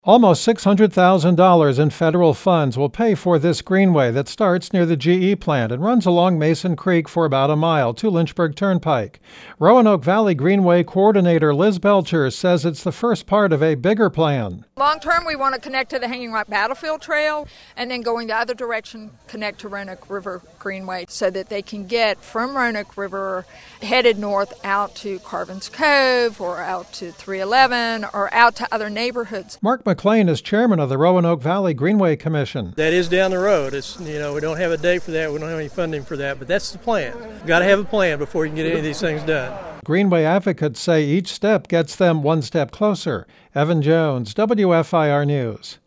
Almost $600,000 in federal funds will pay for this greenway that starts near the GE plant and runs along Mason Creek for about a mile to Lynchburg Turnpike. Roanoke Valley Greenway Coordinator Liz Belcher says it's the first part of a bigger plan. Long term, we want to connect to the Hanging Rock Battlefield Trail and then going the other direction, connect to Roanoke River Greenway so that they can get from Roanoke River headed north out to Carvin's Cove or out to 311 or out to other neighborhoods. Mark McLean is chairman of the Roanoke Valley Greenway Commission. That is down the road. We don't have a date for that. We don't have any funding for that, but that's the plan. You've got to have a plan before you can get any of these things done. Greenway advocates say each step gets them one step closer. Evan Jones, WFIR News.